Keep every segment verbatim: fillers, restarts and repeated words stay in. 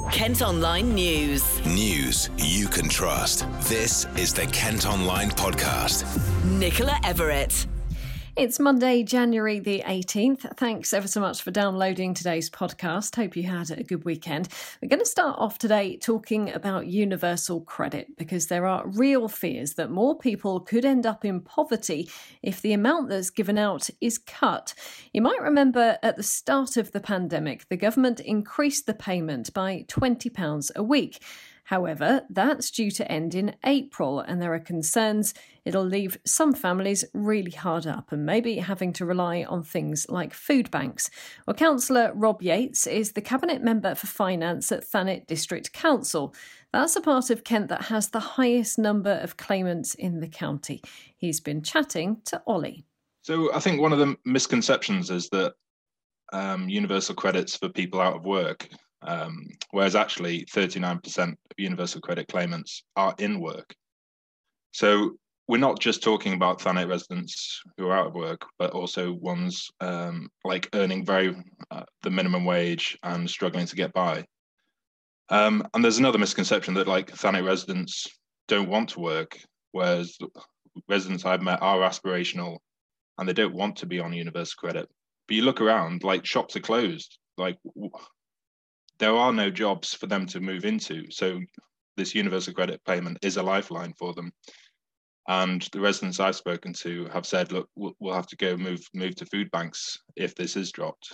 Kent Online News. News you can trust. This is the Kent Online Podcast. Nicola Everett. It's Monday, January the eighteenth. Thanks ever so much for downloading today's podcast. Hope you had a good weekend. We're going to start off today talking about universal credit because there are real fears that more people could end up in poverty if the amount that's given out is cut. You might remember at the start of the pandemic, the government increased the payment by twenty pounds a week. However, that's due to end in April, and there are concerns it'll leave some families really hard up and maybe having to rely on things like food banks. Well, Councillor Rob Yates is the Cabinet Member for Finance at Thanet District Council. That's a part of Kent that has the highest number of claimants in the county. He's been chatting to Ollie. So I think one of the misconceptions is that um, universal credit's for people out of work. Um, whereas actually thirty-nine percent of universal credit claimants are in work. So we're not just talking about Thanet residents who are out of work, but also ones um, like earning very uh, the minimum wage and struggling to get by. Um, and there's another misconception that like Thanet residents don't want to work, whereas residents I've met are aspirational and they don't want to be on universal credit. But you look around, like shops are closed, like there are no jobs for them to move into. So this universal credit payment is a lifeline for them. And the residents I've spoken to have said, look, we'll have to go move move to food banks if this is dropped.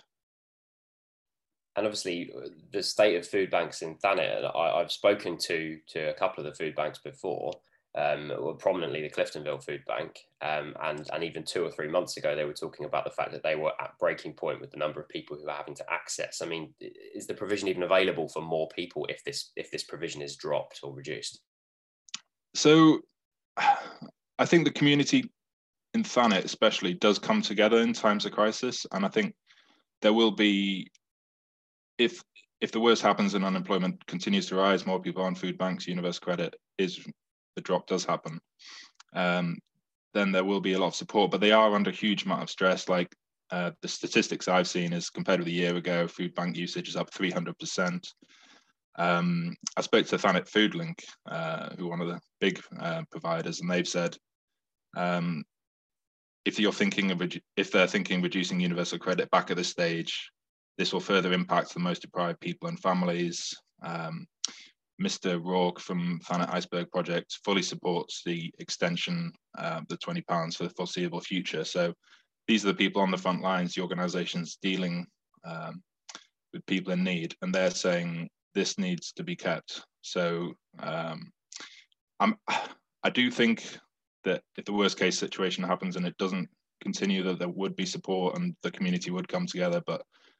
And obviously the state of food banks in Thanet, I, I've spoken to, to a couple of the food banks before, um, well, prominently the Cliftonville Food Bank. Um, and, and even two or three months ago, they were talking about the fact that they were at breaking point with the number of people who are having to access. I mean, is the provision even available for more people if this if this provision is dropped or reduced? So I think the community in Thanet especially does come together in times of crisis. And I think there will be, if if the worst happens and unemployment continues to rise, more people on food banks, universal credit is, the drop does happen. Um, then there will be a lot of support, but they are under a huge amount of stress. Like uh, the statistics I've seen is compared with a year ago, food bank usage is up three hundred percent. Um, I spoke to Thanet Foodlink, uh, who are one of the big uh, providers, and they've said, um, if you're thinking of, if they're thinking of reducing universal credit back at this stage, this will further impact the most deprived people and families. Um, Mister Rourke from Thanet Iceberg Project fully supports the extension, uh, the twenty pounds for the foreseeable future. So these are the people on the front lines, the organisations dealing um, with people in need, and they're saying this needs to be kept. So um, I'm, I do think that if the worst case situation happens and it doesn't continue, that there would be support and the community would come together, but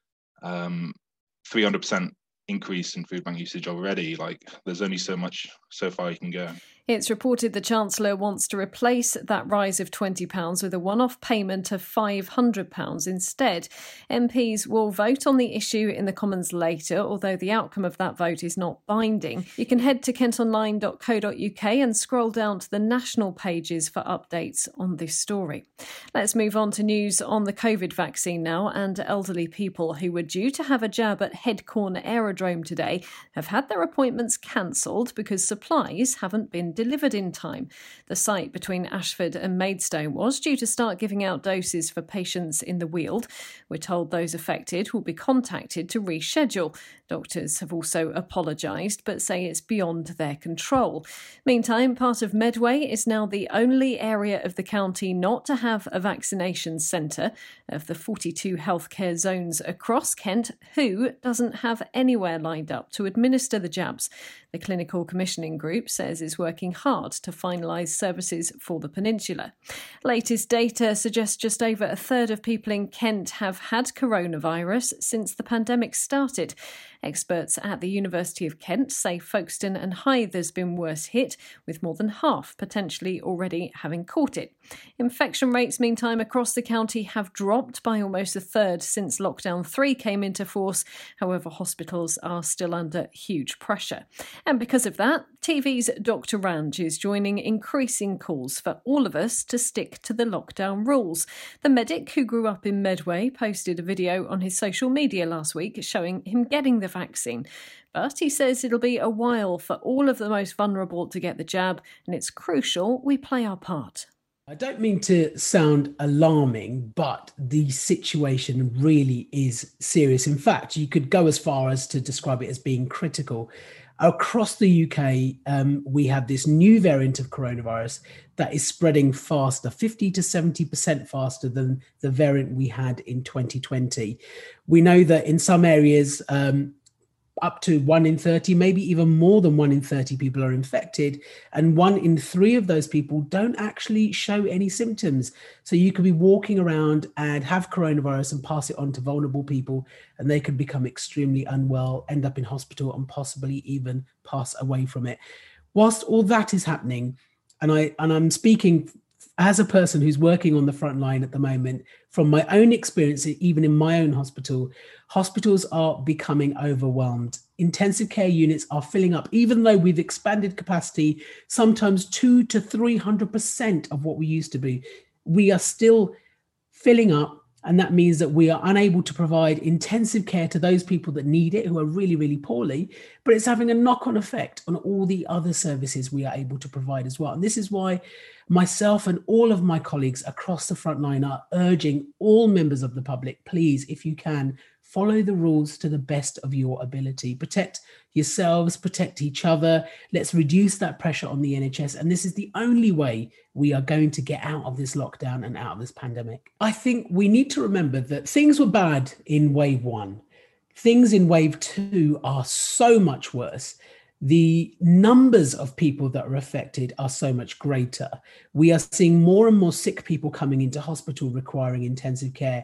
um, three hundred percent increase in food bank usage already, like there's only so much so far you can go. It's reported the Chancellor wants to replace that rise of twenty pounds with a one-off payment of five hundred pounds instead. M Ps will vote on the issue in the Commons later, although the outcome of that vote is not binding. You can head to kent online dot co dot uk and scroll down to the national pages for updates on this story. Let's move on to news on the COVID vaccine now, and elderly people who were due to have a jab at Headcorn Aerodrome today have had their appointments cancelled because supplies haven't been delivered in time. The site between Ashford and Maidstone was due to start giving out doses for patients in the Weald. We're told those affected will be contacted to reschedule. Doctors have also apologised but say it's beyond their control. Meantime, part of Medway is now the only area of the county not to have a vaccination centre. Of the forty-two healthcare zones across Kent, Who doesn't have anywhere lined up to administer the jabs. The Clinical Commissioning Group says it's working hard to finalise services for the peninsula. Latest data suggests just over a third of people in Kent have had coronavirus since the pandemic started. Experts at the University of Kent say Folkestone and Hythe has been worse hit, with more than half potentially already having caught it. Infection rates, meantime, across the county have dropped by almost a third since lockdown three came into force. However, hospitals are still under huge pressure. And because of that, T V's Doctor Range is joining increasing calls for all of us to stick to the lockdown rules. The medic who grew up in Medway posted a video on his social media last week showing him getting the vaccine. But he says it'll be a while for all of the most vulnerable to get the jab, and it's crucial we play our part. I don't mean to sound alarming, but the situation really is serious. In fact, you could go as far as to describe it as being critical. Across the U K, um, we have this new variant of coronavirus that is spreading faster, fifty to seventy percent faster than the variant we had in twenty twenty. We know that in some areas, um, up to one in thirty, maybe even more than one in thirty people are infected. And one in three of those people don't actually show any symptoms. So you could be walking around and have coronavirus and pass it on to vulnerable people, and they could become extremely unwell, end up in hospital, and possibly even pass away from it. Whilst all that is happening, and, I, and I'm speaking as a person who's working on the front line at the moment, from my own experience, even in my own hospital, hospitals are becoming overwhelmed. Intensive care units are filling up, even though we've expanded capacity, sometimes two to three hundred percent of what we used to be. We are still filling up, and that means that we are unable to provide intensive care to those people that need it, who are really, really poorly, but it's having a knock-on effect on all the other services we are able to provide as well. And this is why myself and all of my colleagues across the front line are urging all members of the public, please, if you can, follow the rules to the best of your ability. Protect yourselves, protect each other. Let's reduce that pressure on the N H S. And this is the only way we are going to get out of this lockdown and out of this pandemic. I think we need to remember that things were bad in wave one. Things in wave two are so much worse. The numbers of people that are affected are so much greater. We are seeing more and more sick people coming into hospital requiring intensive care.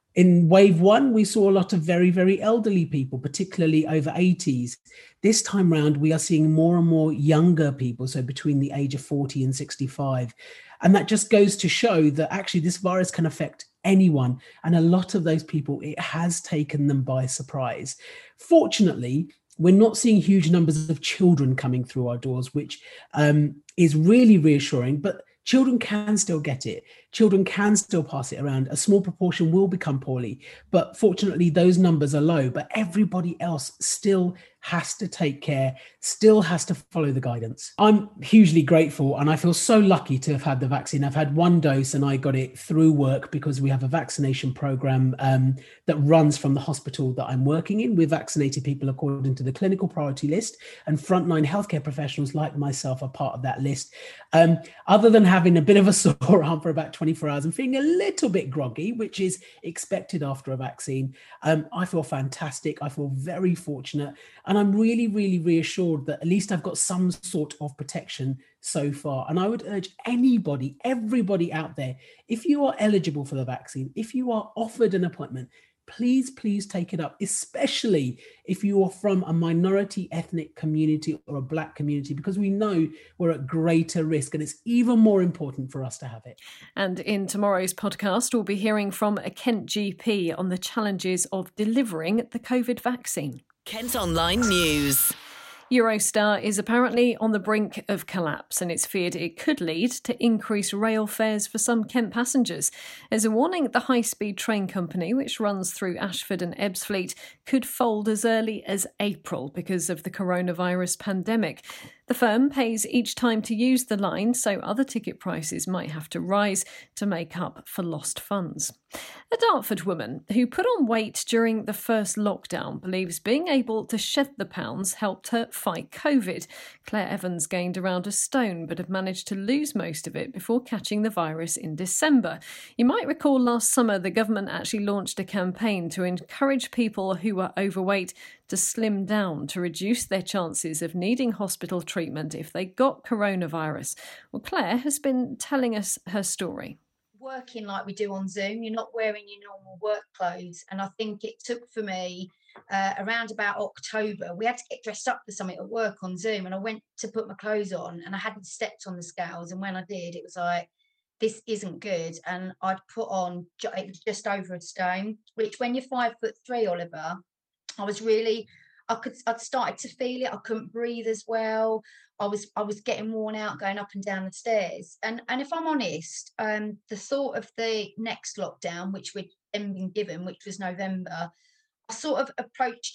In wave one, we saw a lot of very, very elderly people, particularly over eighties. This time round, we are seeing more and more younger people, so between the age of forty and sixty-five. And that just goes to show that actually this virus can affect anyone. And a lot of those people, it has taken them by surprise. Fortunately, we're not seeing huge numbers of children coming through our doors, which um, is really reassuring, but children can still get it. Children can still pass it around. A small proportion will become poorly, but fortunately those numbers are low, but everybody else still has to take care, still has to follow the guidance. I'm hugely grateful, and I feel so lucky to have had the vaccine. I've had one dose and I got it through work because we have a vaccination program um, that runs from the hospital that I'm working in. We've vaccinated people according to the clinical priority list, and frontline healthcare professionals like myself are part of that list. Um, other than having a bit of a sore arm for about twenty-four hours and feeling a little bit groggy, which is expected after a vaccine, um, I feel fantastic. I feel very fortunate. And I'm really, really reassured that at least I've got some sort of protection so far. And I would urge anybody, everybody out there, if you are eligible for the vaccine, if you are offered an appointment, please, please take it up, especially if you are from a minority ethnic community or a Black community, because we know we're at greater risk, and it's even more important for us to have it. And in tomorrow's podcast, we'll be hearing from a Kent G P on the challenges of delivering the COVID vaccine. Kent Online News. Eurostar is apparently on the brink of collapse, and it's feared it could lead to increased rail fares for some Kent passengers. There's a warning the high-speed train company, which runs through Ashford and Ebbsfleet, could fold as early as April because of the coronavirus pandemic. The firm pays each time to use the line, so other ticket prices might have to rise to make up for lost funds. A Dartford woman who put on weight during the first lockdown believes being able to shed the pounds helped her fight COVID. Claire Evans gained around a stone but had managed to lose most of it before catching the virus in December. You might recall last summer the government actually launched a campaign to encourage people who were overweight to slim down to reduce their chances of needing hospital treatment if they got coronavirus. Well, Claire has been telling us her story. Working like we do on Zoom, you're not wearing your normal work clothes. And I think it took for me uh, around about October, we had to get dressed up for something at work on Zoom. And I went to put my clothes on and I hadn't stepped on the scales. And when I did, it was like, this isn't good. And I'd put on it was just over a stone, which when you're five foot three, Oliver, I was really, I could, I'd started to feel it. I couldn't breathe as well. I was, I was getting worn out going up and down the stairs. And, and if I'm honest, um, the thought of the next lockdown, which we'd then been given, which was November, I sort of approached it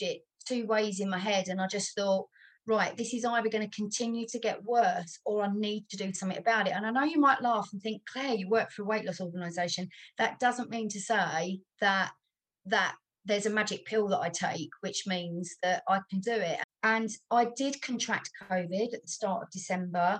two ways in my head, and I just thought, right, this is either going to continue to get worse or I need to do something about it. And I know you might laugh and think, Claire, you work for a weight loss organisation. That doesn't mean to say that that there's a magic pill that I take, which means that I can do it. And I did contract COVID at the start of December.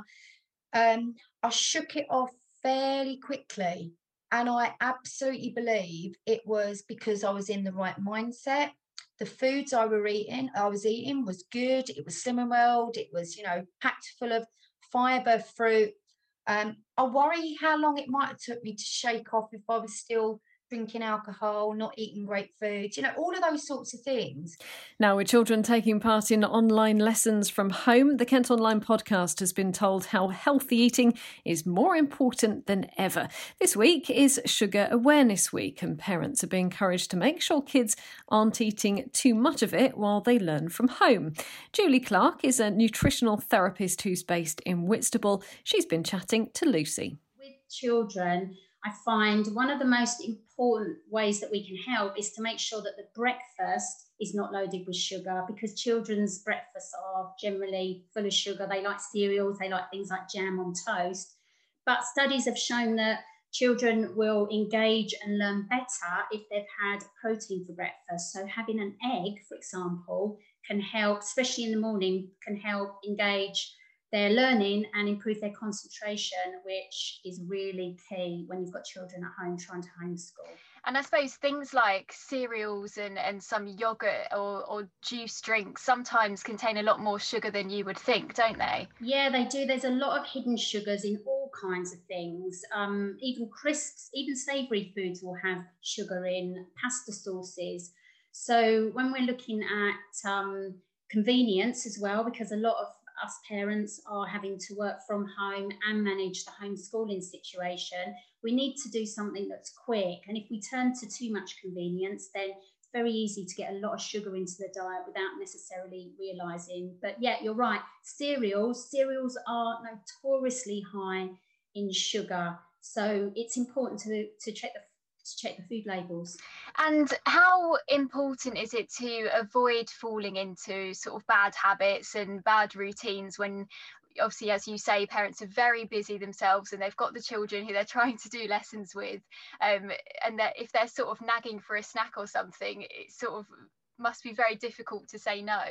Um, I shook it off fairly quickly. And I absolutely believe it was because I was in the right mindset. The foods I were eating, I was eating was good. It was Slimming World. It was, you know, packed full of fibre, fruit. Um, I worry how long it might have took me to shake off if I was still drinking alcohol, not eating great food, you know, all of those sorts of things. Now, with children taking part in online lessons from home, the Kent Online podcast has been told how healthy eating is more important than ever. This week is Sugar Awareness Week, and parents are being encouraged to make sure kids aren't eating too much of it while they learn from home. Julie Clark is a nutritional therapist who's based in Whitstable. She's been chatting to Lucy. With children, I find one of the most important ways that we can help is to make sure that the breakfast is not loaded with sugar, because children's breakfasts are generally full of sugar. They like cereals, they like things like jam on toast. But studies have shown that children will engage and learn better if they've had protein for breakfast. So having an egg, for example, can help, especially in the morning, can help engage their learning and improve their concentration, which is really key when you've got children at home trying to homeschool. And I suppose things like cereals and, and some yogurt or, or juice drinks sometimes contain a lot more sugar than you would think, don't they? Yeah, they do. There's a lot of hidden sugars in all kinds of things. Um, even crisps, even savoury foods will have sugar in, pasta sauces. So when we're looking at um, convenience as well, because a lot of us parents are having to work from home and manage the homeschooling situation, we need to do something that's quick. And if we turn to too much convenience, then it's very easy to get a lot of sugar into the diet without necessarily realising. But yeah, you're right. Cereals, cereals are notoriously high in sugar. So it's important to, to check the to check the food labels. And how important is it to avoid falling into sort of bad habits and bad routines when, obviously, as you say, parents are very busy themselves and they've got the children who they're trying to do lessons with, um, and that if they're sort of nagging for a snack or something, it sort of must be very difficult to say no.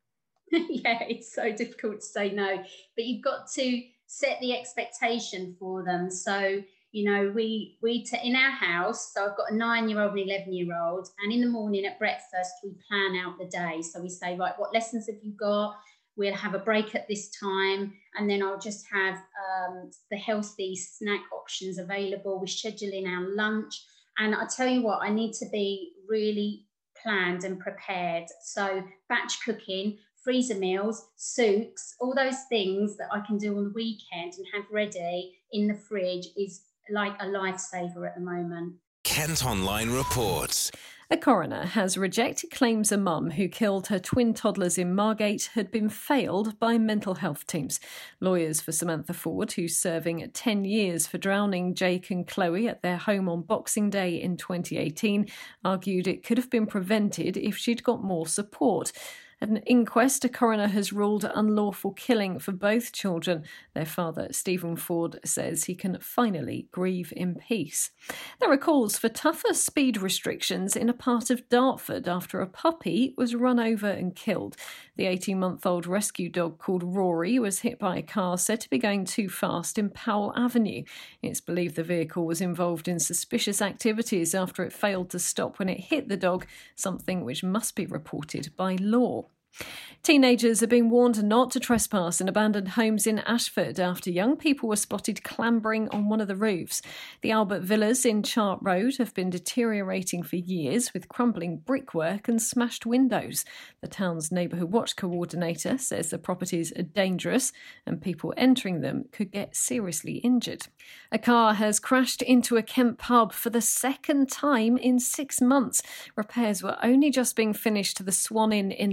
Yeah, it's so difficult to say no, but you've got to set the expectation for them. So you know, we we t- in our house, so I've got a nine-year-old and eleven-year-old, and in the morning at breakfast, we plan out the day. So we say, right, what lessons have you got? We'll have a break at this time, and then I'll just have um, the healthy snack options available. We schedule in our lunch, and I tell you what, I need to be really planned and prepared. So batch cooking, freezer meals, soups, all those things that I can do on the weekend and have ready in the fridge is like a lifesaver at the moment. Kent Online reports. A coroner has rejected claims a mum who killed her twin toddlers in Margate had been failed by mental health teams. Lawyers for Samantha Ford, who's serving ten years for drowning Jake and Chloe at their home on Boxing Day in twenty eighteen, argued it could have been prevented if she'd got more support. At an inquest, a coroner has ruled unlawful killing for both children. Their father, Stephen Ford, says he can finally grieve in peace. There are calls for tougher speed restrictions in a part of Dartford after a puppy was run over and killed. The eighteen-month-old rescue dog called Rory was hit by a car said to be going too fast in Powell Avenue. It's believed the vehicle was involved in suspicious activities after it failed to stop when it hit the dog, something which must be reported by law. Teenagers are being warned not to trespass in abandoned homes in Ashford after young people were spotted clambering on one of the roofs. The Albert Villas in Chart Road have been deteriorating for years with crumbling brickwork and smashed windows. The town's neighbourhood watch coordinator says the properties are dangerous and people entering them could get seriously injured. A car has crashed into a Kent pub for the second time in six months. Repairs were only just being finished to the Swan Inn in Little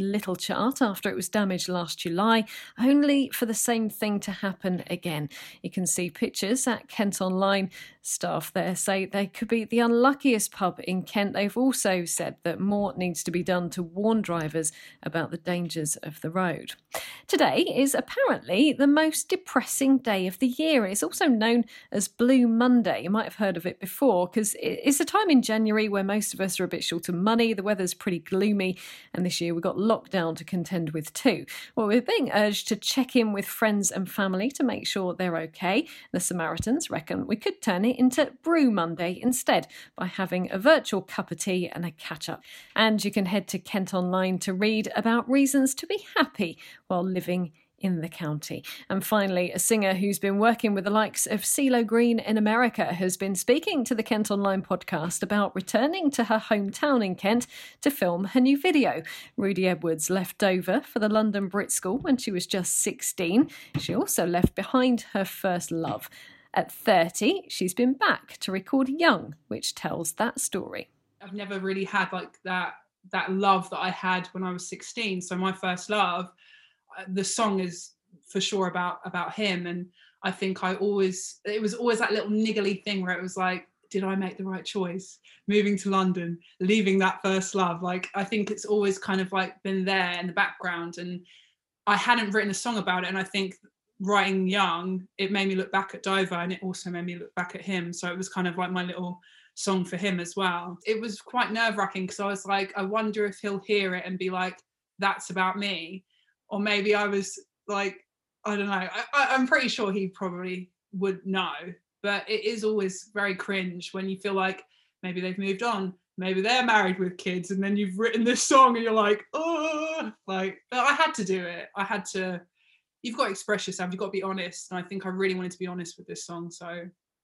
chart after it was damaged last July, only for the same thing to happen again. You can see pictures at Kent Online. Staff there say they could be the unluckiest pub in Kent. They've also said that more needs to be done to warn drivers about the dangers of the road. Today is apparently the most depressing day of the year. It's also known as Blue Monday. You might have heard of it before because it's a time in January where most of us are a bit short of money. The weather's pretty gloomy, and this year we've got lockdown to contend with too. Well, we're being urged to check in with friends and family to make sure they're okay. The Samaritans reckon we could turn it into Brew Monday instead by having a virtual cup of tea and a catch-up. And you can head to Kent Online to read about reasons to be happy while living in the county. And finally, a singer who's been working with the likes of CeeLo Green in America has been speaking to the Kent Online podcast about returning to her hometown in Kent to film her new video. Rudy Edwards left Dover for the London Brit School when she was just sixteen. She also left behind her first love. At thirty, she's been back to record Young, which tells that story. I've never really had like that that love that I had when I was sixteen. So my first love, the song is for sure about about him. And I think I always, it was always that little niggly thing where it was like, did I make the right choice? Moving to London, leaving that first love. Like, I think it's always kind of like been there in the background. And I hadn't written a song about it. And I think writing Young, it made me look back at Dover, and it also made me look back at him. So it was kind of like my little song for him as well. It was quite nerve-wracking because I was like, I wonder if he'll hear it and be like, that's about me. Or maybe I was like, I don't know. I, I'm pretty sure he probably would know. But it is always very cringe when you feel like maybe they've moved on, maybe they're married with kids, and then you've written this song and you're like, oh, like, but I had to do it. I had to. You've got to express yourself. You've got to be honest. And I think I really wanted to be honest with this song. So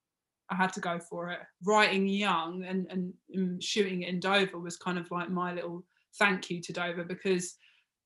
I had to go for it. Writing Young and, and, and shooting it in Dover was kind of like my little thank you to Dover, because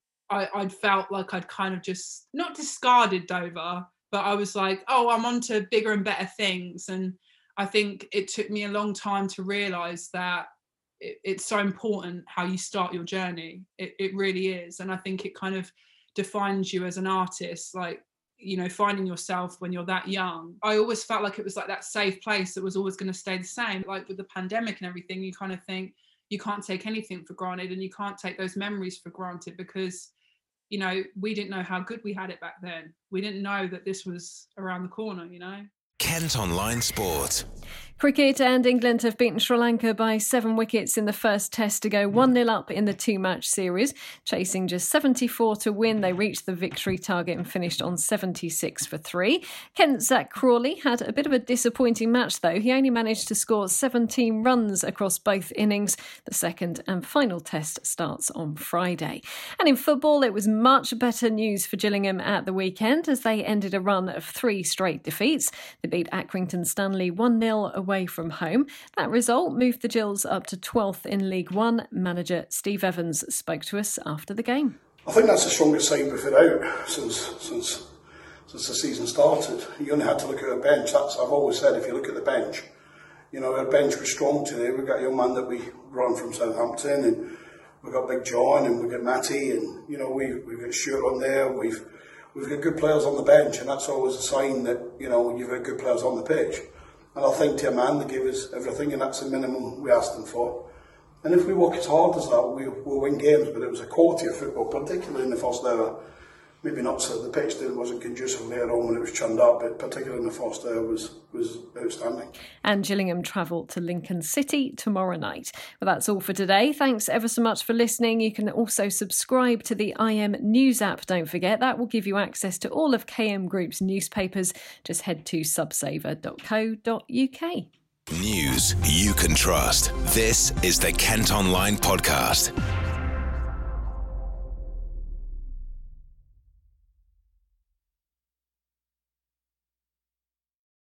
I, I'd felt like I'd kind of just not discarded Dover, but I was like, oh, I'm on to bigger and better things. And I think it took me a long time to realise that it, it's so important how you start your journey. It, it really is. And I think it kind of defines you as an artist, like, you know, finding yourself when you're that young. I always felt like it was like that safe place that was always going to stay the same. Like with the pandemic and everything, you kind of think you can't take anything for granted, and you can't take those memories for granted, because, you know, we didn't know how good we had it back then. We didn't know that this was around the corner, you know. Kent Online Sport. Cricket, and England have beaten Sri Lanka by seven wickets in the first test to go one nil up in the two-match series. Chasing just seventy-four to win, they reached the victory target and finished on seventy-six for three. Kent's Zach Crawley had a bit of a disappointing match, though. He only managed to score seventeen runs across both innings. The second and final test starts on Friday. And in football, it was much better news for Gillingham at the weekend as they ended a run of three straight defeats. They beat Accrington Stanley one nil away from home. That result moved the Gills up to twelfth in League One. Manager Steve Evans spoke to us after the game. I think that's the strongest side we've had out since since since the season started. You only had to look at our bench. That's I've always said, if you look at the bench, you know, our bench was strong today. We've got a young man that we run from Southampton, and we've got Big John, and we've got Matty, and you know, we we've got Stuart on there. We've we've got good players on the bench, and that's always a sign that, you know, you've got good players on the pitch. And I think to a man, they gave us everything, and that's the minimum we asked them for. And if we work as hard as that, we, we'll win games. But it was a quality of football, particularly in the first hour. Maybe not so, the pitch wasn't conducive later on when it was churned up, but particularly in the first hour was, was outstanding. And Gillingham travel to Lincoln City tomorrow night. Well, that's all for today. Thanks ever so much for listening. You can also subscribe to the I M News app, don't forget. That will give you access to all of K M Group's newspapers. Just head to subsaver dot co dot uk. News you can trust. This is the Kent Online Podcast.